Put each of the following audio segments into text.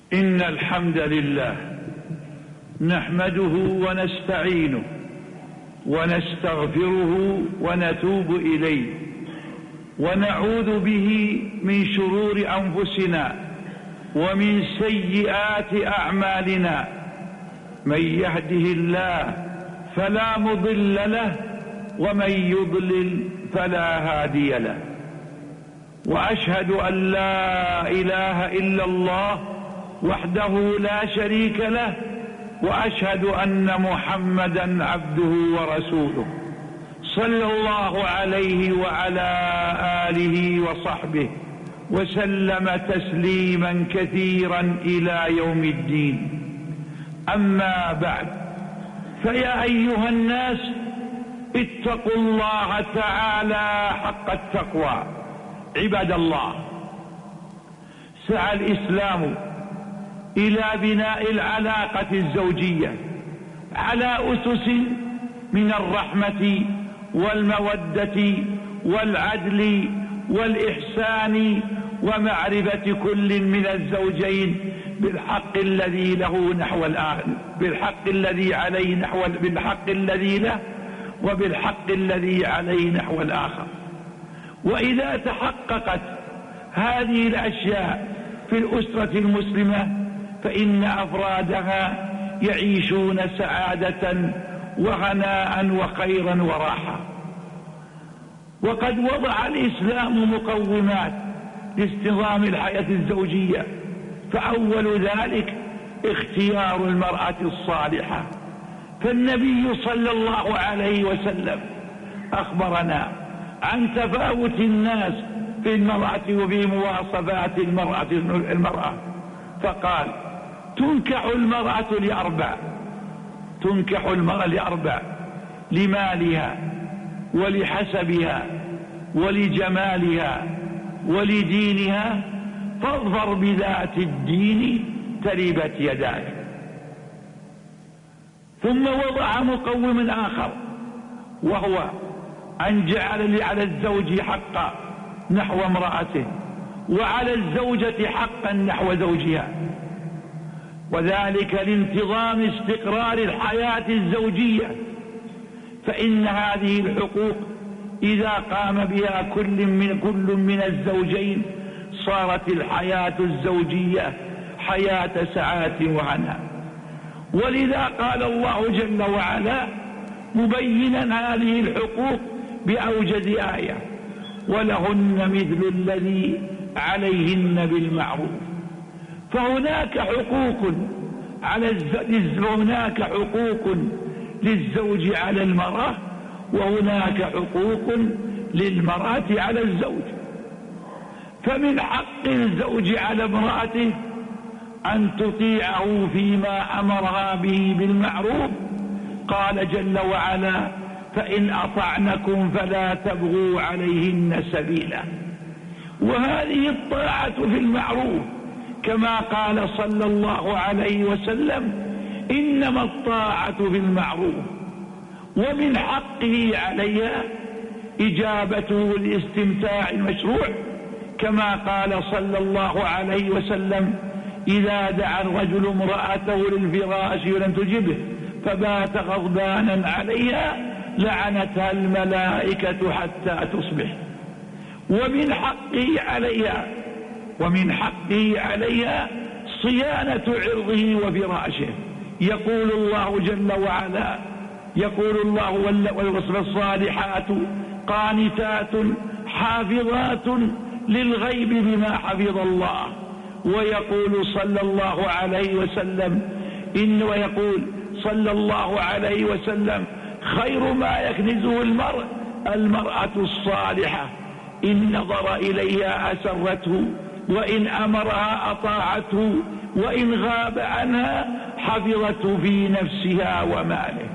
إن الحمد لله نحمده ونستعينه ونستغفره ونتوب إليه ونعوذ به من شرور أنفسنا ومن سيئات أعمالنا. من يهده الله فلا مضل له ومن يضلل فلا هادي له. وأشهد أن لا إله إلا الله وحده لا شريك له، وأشهد أن محمدا عبده ورسوله صلى الله عليه وعلى آله وصحبه وسلم تسليما كثيرا إلى يوم الدين. أما بعد، فيا أيها الناس اتقوا الله تعالى حق التقوى. عباد الله، سعى الإسلام إلى بناء العلاقة الزوجية على أسس من الرحمة والمودة والعدل والإحسان ومعرفة كل من الزوجين بالحق الذي له نحو الآخر، بالحق الذي عليه بالحق الذي له وبالحق الذي عليه نحو الآخر. وإذا تحققت هذه الأشياء في الأسرة المسلمة فإن أفرادها يعيشون سعادة وغناء وخيرا وراحة. وقد وضع الإسلام مقومات لاستنظام الحياة الزوجية، فأول ذلك اختيار المرأة الصالحة. فالنبي صلى الله عليه وسلم أخبرنا عن تفاوت الناس في المرأة وفي مواصفات المرأة فقال: تنكح المرأة لأربع. تنكح المرأة لأربع: لمالها ولحسبها ولجمالها ولدينها، فاظفر بذات الدين تربت يداك. ثم وضع مقوم آخر، وهو أن جعل على الزوج حقا نحو امرأته وعلى الزوجة حقا نحو زوجها، وذلك لانتظام استقرار الحياة الزوجية. فإن هذه الحقوق إذا قام بها كل من الزوجين صارت الحياة الزوجية حياة سعادة وهناء. ولذا قال الله جل وعلا مبينا هذه الحقوق بأوجز آية: ولهن مثل الذي عليهن بالمعروف. فهناك حقوق هناك حقوق للزوج على المرأة، وهناك حقوق للمرأة على الزوج. فمن حق الزوج على امرأته أن تطيعه فيما أمرها به بالمعروف. قال جل وعلا: فإن أطعنكم فلا تبغوا عليهن سبيلا. وهذه الطاعة في المعروف، كما قال صلى الله عليه وسلم: إنما الطاعة في المعروف. ومن حقه عليها إجابته الاستمتاع المشروع، كما قال صلى الله عليه وسلم: إذا دعا الرجل امرأته للفراش ولم تجبه فبات غضبانا عليها لعنتها الملائكة حتى تصبح. ومن حقه عليها صيانة عرضه وفراشه. يقول الله جل وعلا: يقول الله: والصالحات قانتات حافظات للغيب بما حفظ الله. ويقول صلى الله عليه وسلم: خير ما يكنزه المرأة الصالحة، إن نظر إليها أسرته، وإن أمرها أطاعته، وإن غاب عنها حفظته في نفسها وماله.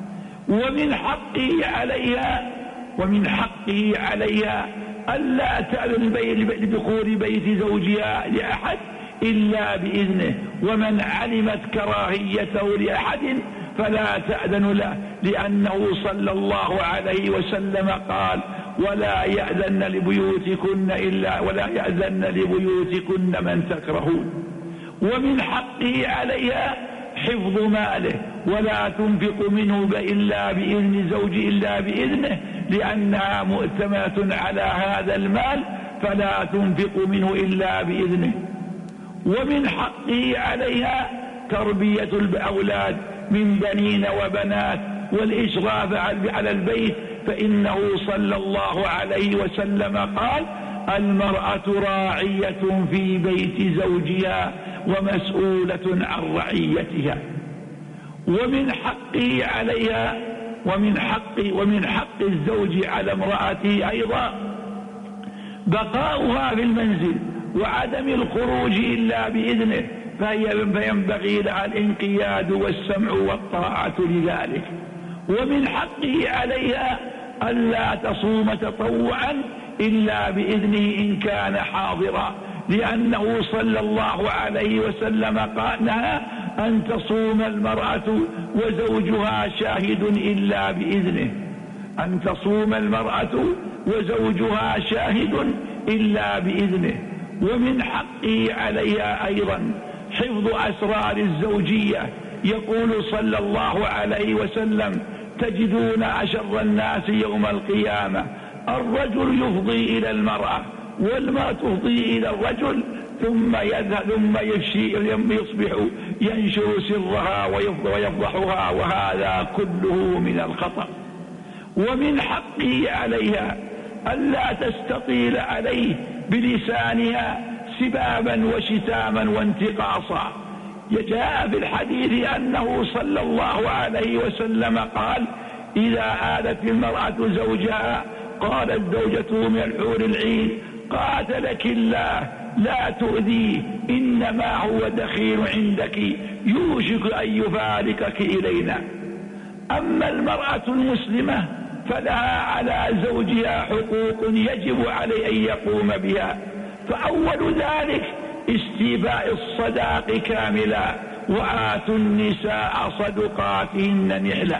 ومن حقه عليها ألا تعلن بدخول بيت زوجها لأحد إلا بإذنه، ومن علمت كراهيته لأحد فلا تأذن له، لأنه صلى الله عليه وسلم قال: ولا يأذن لبيوتكن من تكرهون. ومن حقه عليها حفظ ماله، ولا تنفق منه إلا بإذن زوجه إلا بإذنه، لأنها مؤتمنة على هذا المال فلا تنفق منه إلا بإذنه. ومن حقه عليها تربية الأولاد من بنين وبنات والإشراف على البيت، فإنه صلى الله عليه وسلم قال: المرأة راعية في بيت زوجها ومسؤولة عن رعيتها. ومن حقه عليها ومن حق الزوج على امرأته أيضا بقاؤها في المنزل وعدم الخروج إلا بإذنه، فينبغي لها الانقياد والسمع والطاعة لذلك. ومن حقه عليها ألا تصوم تطوعا إلا بإذنه إن كان حاضرا، لأنه صلى الله عليه وسلم قال لها أن تصوم المرأة وزوجها شاهد إلا بإذنه، أن تصوم المرأة وزوجها شاهد إلا بإذنه. ومن حقه عليها أيضا حفظ أسرار الزوجية، يقول صلى الله عليه وسلم: تجدون أشر الناس يوم القيامة الرجل يفضي إلى المرأة والمرأة تفضي إلى الرجل، ثم يصبح ينشر سرها ويفضحها، وهذا كله من الخطأ. ومن حقه عليها ألا تستطيل عليه بلسانها سبابا وشتاما وانتقاصا. جاء في الحديث أنه صلى الله عليه وسلم قال: إذا آلت المرأة زوجها قالت زوجته من الحور العين: قاتلك الله لا تؤذيه، إنما هو دخيل عندك يوشك أن يفارقك إلينا. أما المرأة المسلمة فلها على زوجها حقوق يجب عليه أن يقوم بها، فأول ذلك استيفاء الصداق كاملا، وآتوا النساء صدقاتهن نحلة.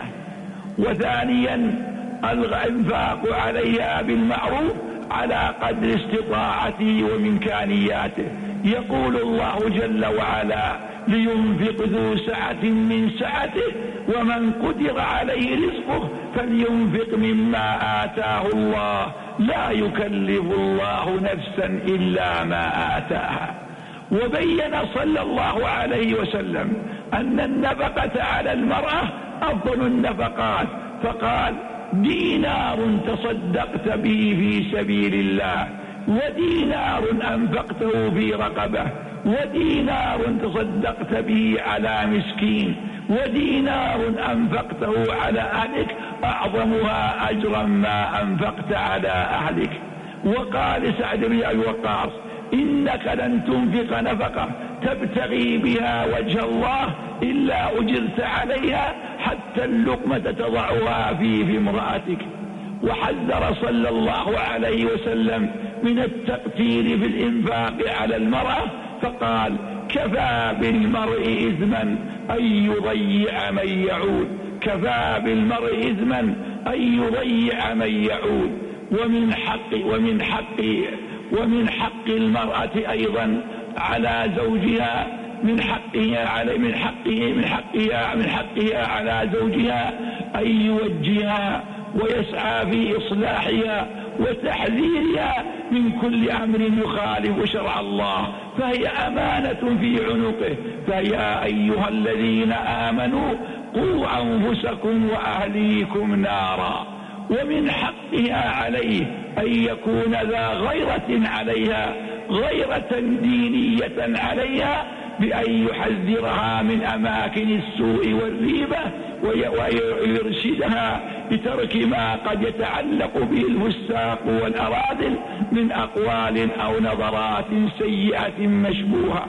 وثانيا الإنفاق عليها بالمعروف على قدر استطاعته وإمكانياته، يقول الله جل وعلا: لينفق ذو سعة من سعته ومن قدر عليه رزقه فلينفق مما آتاه الله لا يكلف الله نفسا إلا ما آتاها. وبين صلى الله عليه وسلم أن النفقة على المرأة أفضل النفقات، فقال: دينار تصدقت به في سبيل الله، ودينار أنفقته في رقبة، ودينار تصدقت به على مسكين، ودينار أنفقته على أهلك أعظمها أجرا ما أنفقت على أهلك. وقال سعد بن أبي وقاص: إنك لن تنفق نفقة تبتغي بها وجه الله إلا أجرت عليها حتى اللقمة تضعها في امرأتك. وحذر صلى الله عليه وسلم من التقتير في الإنفاق على المرأة، فقال: كفى بالمرء إثما أن يضيع من يعود، كفى بالمرء إثما أن يضيع من يعود. ومن حق المرأة أيضا على زوجها من حقها على زوجها أن يوجهها ويسعى في إصلاحها وتحذيرها من كل أمر يخالف شرع الله، فهي أمانة في عنقه. فيا أيها الذين آمنوا قوا أنفسكم وأهليكم نارا. ومن حقها عليه أن يكون ذا غيرة عليها، غيرة دينية عليها، بأن يحذرها من أماكن السوء والريبة ويرشدها بترك ما قد يتعلق به الفساق والأراذل من أقوال أو نظرات سيئة مشبوهة،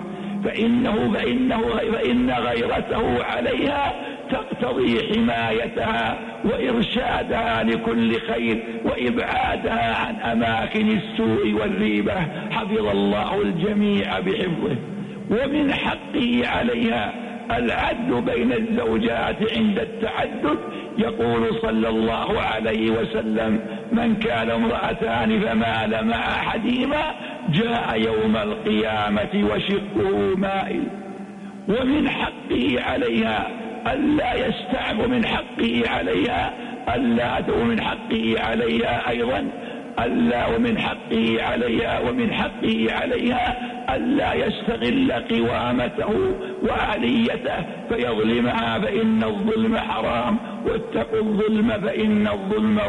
فإن غيرته عليها تقتضي حمايتها وإرشادها لكل خير وإبعادها عن أماكن السوء والريبة، حفظ الله الجميع بحفظه. ومن حقه عليها العدل بين الزوجات عند التعدد يقول صلى الله عليه وسلم: من كان امرأتان فمال مع أحدهما جاء يوم القيامة وشقه مائل. ومن حقه عليها ألا يستعب، ومن حقه عليها ومن حقه عليها أيضا ومن حقه عليها ألا يستغل قوامته وآليته فيظلمها، فإن الظلم حرام، واتقوا الظلم فإن الظلم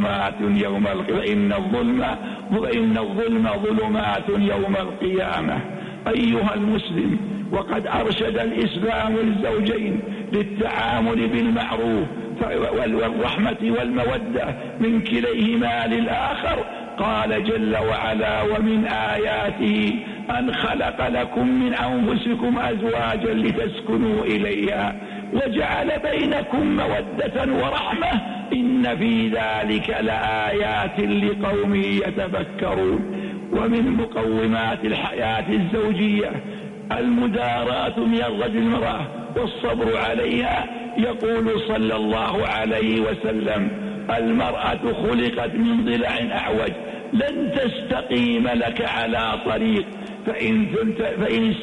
ظلمات يوم القيامة. أيها المسلم، وقد أرشد الإسلام الزوجين للتعامل بالمعروف والرحمة والمودة من كليهما للآخر. قال جل وعلا: ومن آياته أن خلق لكم من أنفسكم أزواجا لتسكنوا إليها وجعل بينكم مودة ورحمة إن في ذلك لآيات لقوم يتفكرون. ومن مقومات الحياة الزوجية المداراة من الرجل المرأة والصبر عليها. يقول صلى الله عليه وسلم: المرأة خلقت من ضلع أعوج لن تستقيم لك على طريق، فإن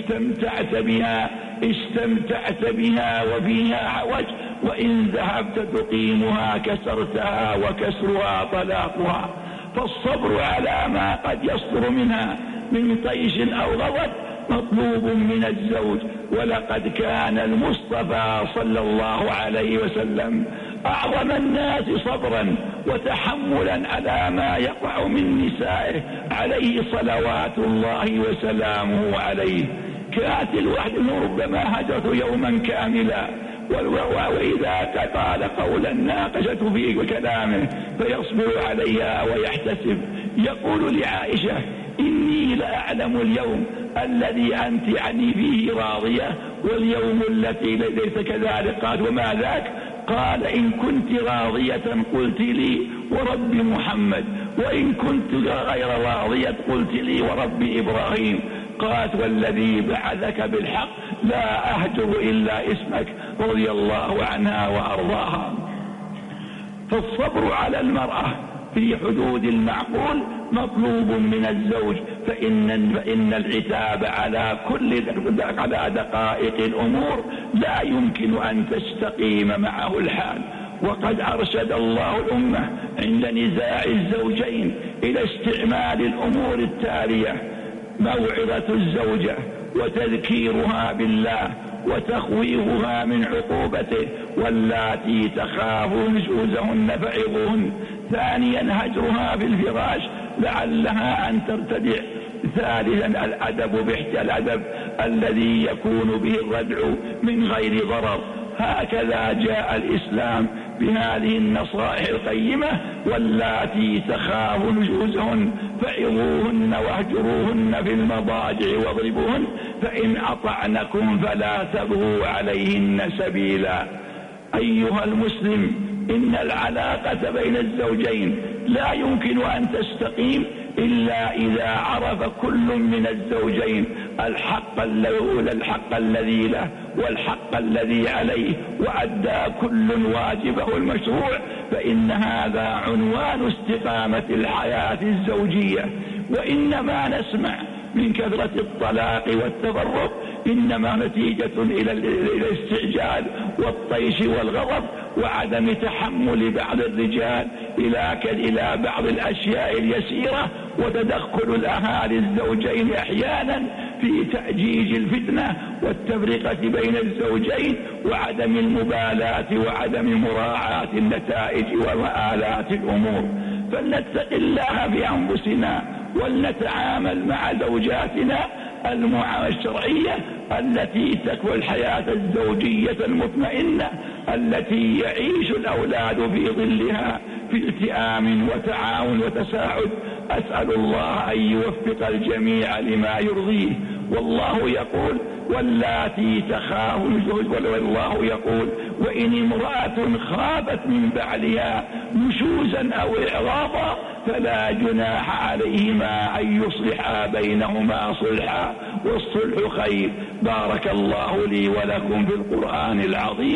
استمتعت بها وفيها عوج، وإن ذهبت تقيمها كسرتها وكسرها طلاقها. فالصبر على ما قد يصدر منها من طيش أو غضب مطلوب من الزوج. ولقد كان المصطفى صلى الله عليه وسلم أعظم الناس صبرا وتحملا على ما يقع من نسائه عليه صلوات الله وسلامه عليه. كانت الوحدة ربما هجرته يوما كاملا، وإذا قال قولا ناقشته فيه وكلامه فيصبر عليها ويحتسب. يقول لعائشة: إني لأعلم اليوم الذي أنت عني فيه راضية واليوم التي ليس كذلك. قال: وما ذاك؟ قال: إن كنت راضية قلت لي ورب محمد، وإن كنت غير راضية قلت لي ورب إبراهيم. قالت: والذي بعثك بالحق لا أهجر إلا اسمك، رضي الله عنها وأرضاها. فالصبر على المرأة في حدود المعقول مطلوب من الزوج، فإن العتاب على دقائق الأمور لا يمكن أن تستقيم معه الحال. وقد أرشد الله الأمة عند نزاع الزوجين إلى استعمال الأمور التالية: موعظة الزوجة وتذكيرها بالله وتخويفها من عقوبته، واللاتي تخافون نشوزهن فعظوهن. ثانيا هجرها في الفراش لعلها أن ترتدع. ثالثا الأدب الذي يكون به الردع من غير ضرر. هكذا جاء الإسلام بهذه النصائح القيمة: واللاتي تخافون نشوزهن فعظوهن واهجروهن في المضاجع واضربوهن، فإن أطعنكم فلا تبغوا عليهن سبيلا. أيها المسلم، إن العلاقة بين الزوجين لا يمكن أن تستقيم إلا إذا عرف كل من الزوجين الحق الذي له والحق الذي عليه، وأدى كل واجبه المشروع، فإن هذا عنوان استقامة الحياة الزوجية. وإنما نسمع من كثرة الطلاق والتفرق إنما نتيجة إلى الاستعجال والطيش والغضب وعدم تحمل بعض الرجال إلى بعض الأشياء اليسيرة، وتدخل الأهالي الزوجين أحيانا في تأجيج الفتنة والتفرقة بين الزوجين وعدم المبالاة وعدم مراعاة النتائج ومآلات الأمور. فلنتق الله بأنفسنا ولنتعامل مع زوجاتنا المعاملة الشرعية التي تكوى الحياة الزوجية المطمئنة التي يعيش الأولاد في ظلها في التئام وتعاون وتساعد. أسأل الله أن يوفق الجميع لما يرضيه. والله يقول: واللاتي تخافون والله يقول: وإن امرأة خافت من بعلها نشوزا أو إعراضا فلا جناح عليهما أن يصلحا بينهما صلحا والصلح خير. بارك الله لي ولكم في القرآن العظيم،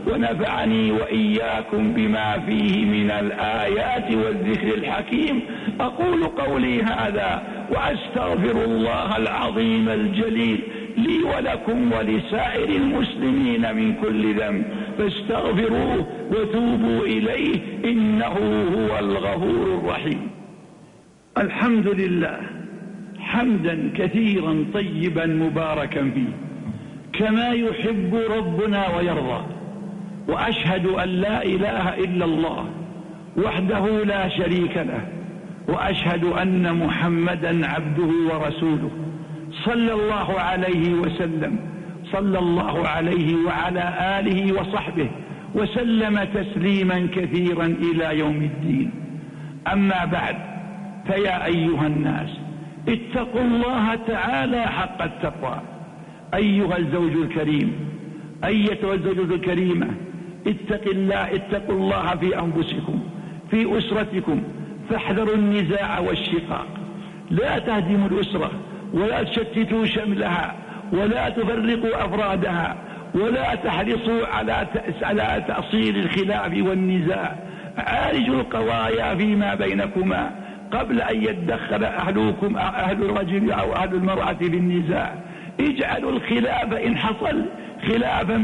ونفعني وإياكم بما فيه من الآيات والذكر الحكيم. أقول قولي هذا وأستغفر الله العظيم الجليل لي ولكم ولسائر المسلمين من كل ذنب، فاستغفروه وتوبوا إليه إنه هو الغفور الرحيم. الحمد لله حمدا كثيرا طيبا مباركا فيه كما يحب ربنا ويرضى، وأشهد أن لا إله إلا الله وحده لا شريك له، وأشهد أن محمدا عبده ورسوله صلى الله عليه وسلم، صلى الله عليه وعلى آله وصحبه وسلم تسليما كثيرا إلى يوم الدين. أما بعد، فيا أيها الناس اتقوا الله تعالى حق التقوى. أيها الزوج الكريم، أيتها الزوجة الكريمة، اتقوا الله في أنفسكم في أسرتكم، فاحذروا النزاع والشقاق. لا تهدموا الأسرة ولا تشتتوا شملها ولا تفرقوا أفرادها ولا تحرصوا على تأصيل الخلاف والنزاع. عالجوا القضايا فيما بينكما قبل أن يتدخل أهل الرجل أو أهل المرأة في النزاع. اجعلوا الخلاف إن حصل خلافا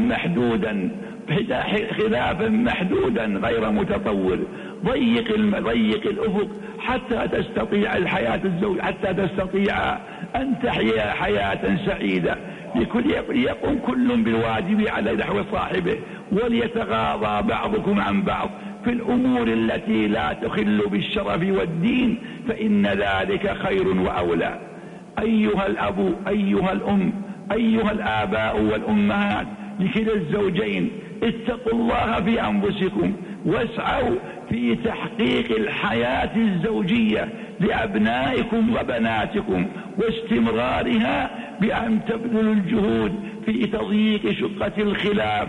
محدودا غير متطور. ضيق الأفق حتى تستطيع الحياة الزوج، حتى تستطيع أن تحيا حياة سعيدة. ليقوم كل بالواجب على نحو صاحبه، وليتغاضى بعضكم عن بعض في الأمور التي لا تخل بالشرف والدين، فإن ذلك خير وأولى. أيها الأب، أيها الأم، أيها الآباء والأمهات لكلا الزوجين، اتقوا الله في أنفسكم واسعوا في تحقيق الحياة الزوجية لأبنائكم وبناتكم واستمرارها بأن تبذلوا الجهود في تضييق شقة الخلاف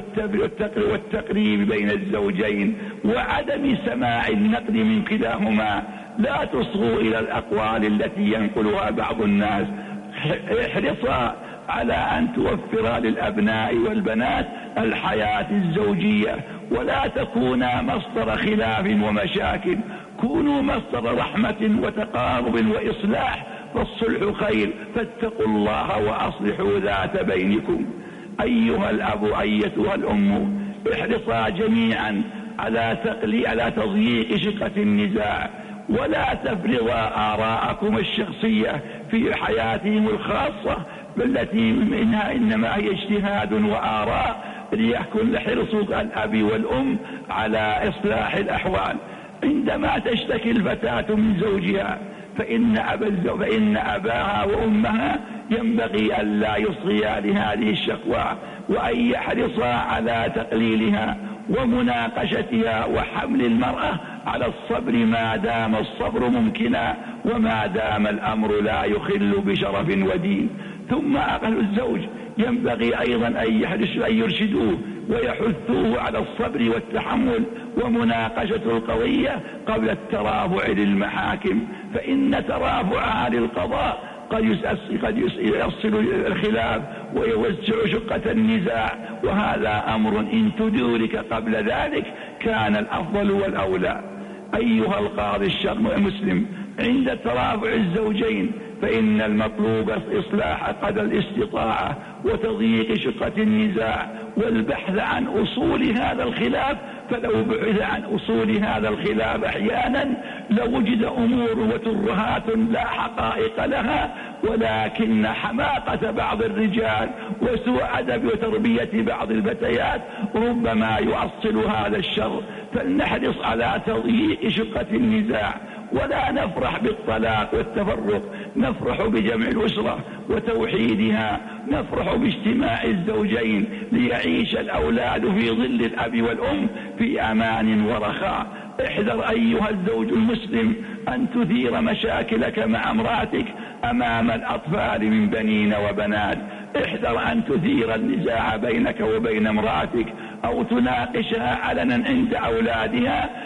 والتقريب بين الزوجين وعدم سماع النقد من كلاهما. لا تصغوا إلى الأقوال التي ينقلها بعض الناس. احرصا على أن توفر للأبناء والبنات الحياة الزوجية، ولا تكونا مصدر خلاف ومشاكل. كونوا مصدر رحمة وتقارب وإصلاح، فالصلح خير، فاتقوا الله وأصلحوا ذات بينكم. أيها الأب، أيتها الأم، احرصا جميعا على تضييق شقة النزاع، ولا تفرضا آراءكم الشخصية في حياتهم الخاصة، التي منها إنما هي اجتهاد وآراء، ليكن حرص الأب والأم على إصلاح الأحوال. عندما تشتكي الفتاة من زوجها فإن أباها وأمها ينبغي أن لا يصغيا لهذه الشكوى، وأن يحرصا على تقليلها ومناقشتها وحمل المرأة على الصبر ما دام الصبر ممكنا، وما دام الأمر لا يخل بشرف ودين. ثم أهل الزوج ينبغي أيضا أن يرشدوه ويحثوه على الصبر والتحمل ومناقشة القضية قبل الترافع للمحاكم، فإن ترافعها للقضاء قد يصل الخلاف ويوسع شقة النزاع، وهذا أمر إن تدرك قبل ذلك كان الأفضل والأولى. أيها القاضي المسلم، عند ترافع الزوجين فإن المطلوب إصلاح قدر الاستطاعة وتضييق شقة النزاع والبحث عن أصول هذا الخلاف. فلو بحث عن أصول هذا الخلاف أحيانا لوجد أمور وترهات لا حقائق لها، ولكن حماقة بعض الرجال وسوء أدب وتربية بعض الفتيات ربما يؤصل هذا الشر. فلنحرص على تضييق شقة النزاع، ولا نفرح بالطلاق والتفرق، نفرح بجمع الأسرة وتوحيدها، نفرح باجتماع الزوجين ليعيش الأولاد في ظل الأب والأم في أمان ورخاء. احذر أيها الزوج المسلم أن تثير مشاكلك مع امرأتك أمام الأطفال من بنين وبنات. احذر أن تثير النزاع بينك وبين امرأتك أو تناقشها علنا عند أولادها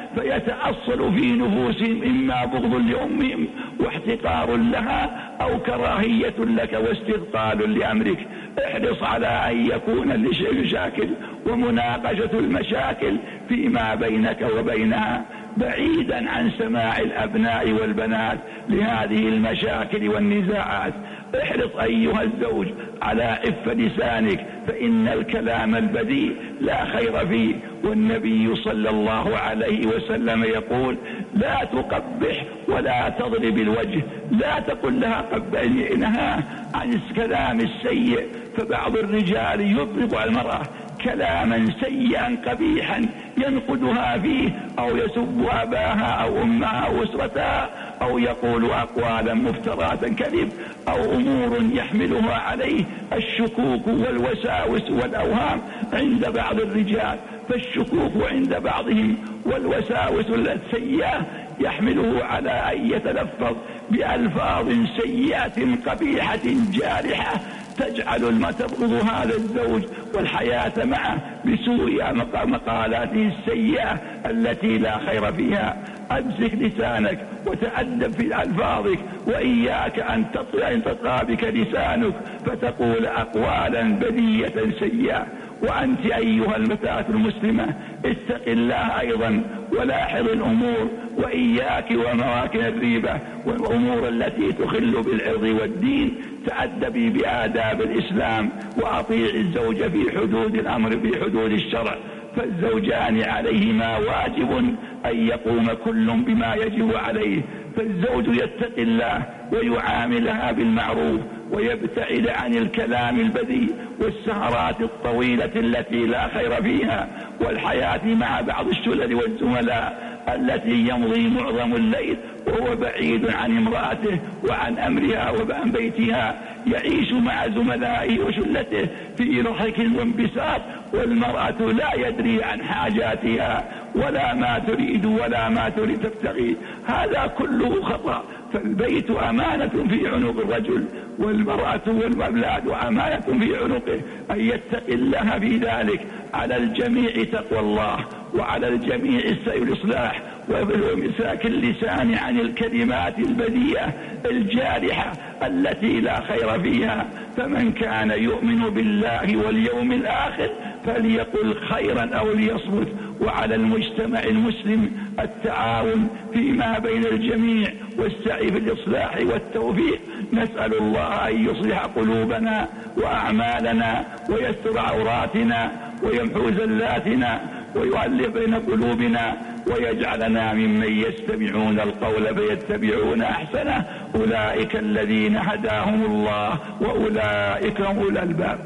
فيتأصل في نفوسهم إما بغض لأمهم واحتقار لها أو كراهية لك واستثقال لأمرك. احرص على أن يكون المشاكل ومناقشة المشاكل فيما بينك وبينها بعيدا عن سماع الأبناء والبنات لهذه المشاكل والنزاعات. احرص أيها الزوج على عف لسانك، فإن الكلام البذيء لا خير فيه، والنبي صلى الله عليه وسلم يقول: لا تقبح ولا تضرب الوجه. لا تقل لها قبحينها عن الكلام السيء، فبعض الرجال يطلق على المرأة كلاما سيئا قبيحا ينقدها فيه أو يسب أباها أو أمها أو أسرتها أو يقول أقوالا مفترات كذب أو أمور يحملها عليه الشكوك والوساوس والأوهام عند بعض الرجال. فالشكوك عند بعضهم والوساوس السيئة يحمله على أن يتلفظ بألفاظ سيئة قبيحة جارحة تجعل تبغض هذا الزوج والحياة معه بسوء مقالاته السيئة التي لا خير فيها. أمسك لسانك وتأدب في ألفاظك، وإياك أن تطغى بك لسانك فتقول أقوالا بذيئة سيئة. وأنت أيها الفتاة المسلمة اتق الله أيضا ولاحظ الأمور، وإياك ومواكن الريبة والأمور التي تخل بالعرض والدين. تأدبي بآداب الإسلام وأطيع الزوج في حدود الأمر في حدود الشرع. فالزوجان عليهما واجب أن يقوم كل بما يجب عليه. فالزوج يتقي الله ويعاملها بالمعروف ويبتعد عن الكلام البذيء والسهرات الطويلة التي لا خير فيها، والحياة مع بعض الشلل والزملاء التي يمضي معظم الليل وهو بعيد عن امرأته وعن أمرها وعن بيتها، يعيش مع زملائه وشلته في ضحك وانبساط، والمرأة لا يدري عن حاجاتها ولا ما تريد ولا ما تريد تبتغي. هذا كله خطأ. فالبيت أمانة في عنق الرجل، والمرأة والأولاد أمانة في عنقه. أن يتقي الله في ذلك. على الجميع تقوى الله، وعلى الجميع الإصلاح وإمساك اللسان عن الكلمات البذيئة الجارحة التي لا خير فيها. فمن كان يؤمن بالله واليوم الآخر فليقل خيرا أو ليصمت. وعلى المجتمع المسلم التعاون فيما بين الجميع والسعي في الإصلاح والتوفيق. نسأل الله أن يصلح قلوبنا وأعمالنا ويستر عوراتنا ويمحو زلاتنا ويؤلف بين قلوبنا ويجعلنا ممن يستمعون القول فيتبعون أحسنه. أولئك الذين هداهم الله وأولئك هم أولو الألباب.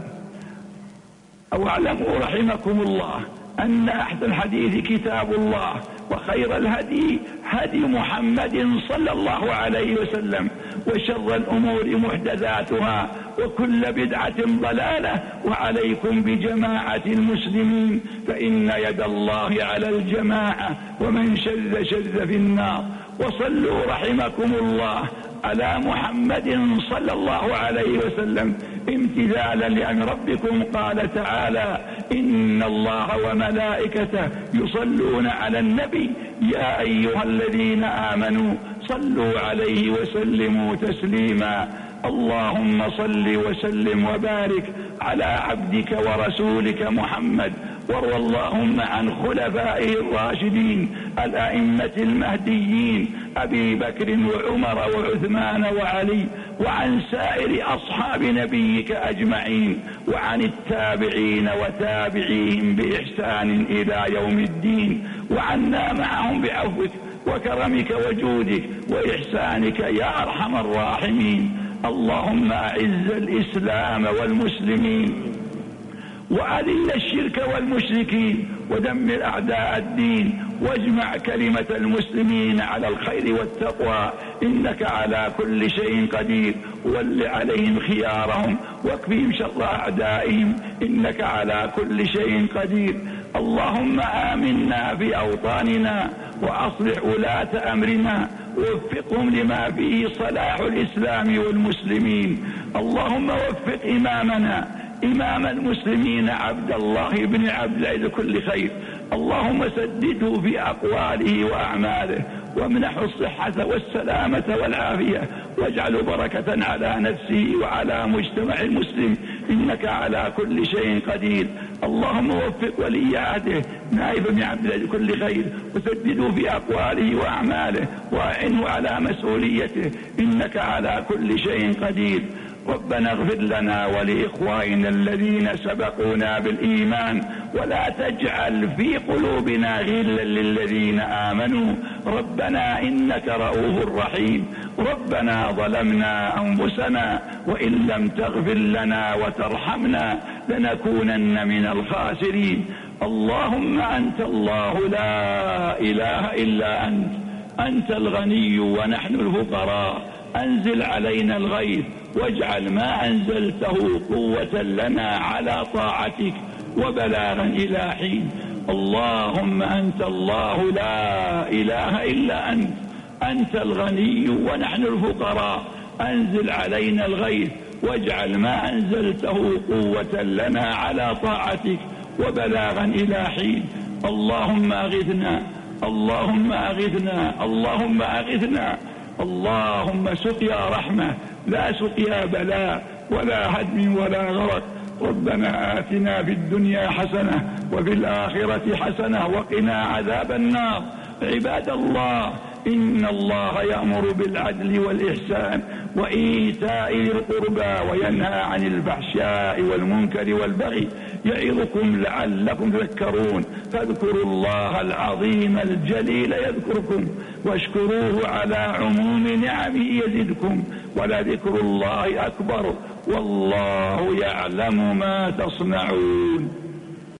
واعلموا رحمكم الله أن أحسن الحديث كتاب الله، وخير الهدي هدي محمد صلى الله عليه وسلم، وشر الأمور محدثاتها، وكل بدعة ضلالة. وعليكم بجماعة المسلمين، فإن يد الله على الجماعة، ومن شذ في النار. وصلوا رحمكم الله على محمد صلى الله عليه وسلم امتثالا لأمر ربكم. قال تعالى: إن الله وملائكته يصلون على النبي يا أيها الذين آمنوا صلوا عليه وسلموا تسليما. اللهم صل وسلم وبارك على عبدك ورسولك محمد، وارض اللهم عن خلفائه الراشدين الأئمة المهديين أبي بكر وعمر وعثمان وعلي، وعن سائر أصحاب نبيك أجمعين، وعن التابعين وتابعيهم بإحسان إلى يوم الدين، وعنا معهم بعفوك وكرمك وجودك وإحسانك يا أرحم الراحمين. اللهم أعز الإسلام والمسلمين، وأذل الشرك والمشركين، ودمر أعداء الدين، واجمع كلمة المسلمين على الخير والتقوى، إنك على كل شيء قدير. ول عليهم خيارهم واكفهم شر أعدائهم، إنك على كل شيء قدير. اللهم آمنا في أوطاننا، وأصلح ولاة أمرنا، ووفقهم لما فيه صلاح الإسلام والمسلمين. اللهم وفق إمامنا إمام المسلمين عبد الله بن عبد العزيز كل خير، اللهم سدده في أقواله وأعماله، وامنحه الصحة والسلامة والعافية، واجعله بركة على نفسه وعلى مجتمع المسلم، إنك على كل شيء قدير. اللهم وفق ولي عهده نائب بن عبد العزيز كل خير، وسدده في أقواله وأعماله، وأعنه على مسؤوليته، إنك على كل شيء قدير. ربنا اغفر لنا ولإخواننا الذين سبقونا بالإيمان، ولا تجعل في قلوبنا غلا للذين آمنوا، ربنا إنك رؤوف رحيم. ربنا ظلمنا أنفسنا وإن لم تغفر لنا وترحمنا لنكونن من الخاسرين. اللهم أنت الله لا إله إلا أنت الغني ونحن الفقراء، أنزل علينا الغيث واجعل ما أنزلته قوة لنا على طاعتك وبلاغا إلى حين. اللهم أنت الله لا إله إلا أنت الغني ونحن الفقراء، أنزل علينا الغيث واجعل ما أنزلته قوة لنا على طاعتك وبلاغا إلى حين. اللهم أغثنا، اللهم أغثنا، اللهم أغثنا. اللهم سقيا رحمة لا سقيا بلاء ولا هدم ولا غرق. ربنا آتنا في الدنيا حسنة وفي الآخرة حسنة وقنا عذاب النار. عباد الله، إن الله يأمر بالعدل والإحسان وإيتاء ذي القربى وينهى عن الفحشاء والمنكر والبغي، يعظكم لعلكم تذكرون. فاذكروا الله العظيم الجليل يذكركم، واشكروه على عموم نعمه يزدكم، ولذكر الله أكبر، والله يعلم ما تصنعون.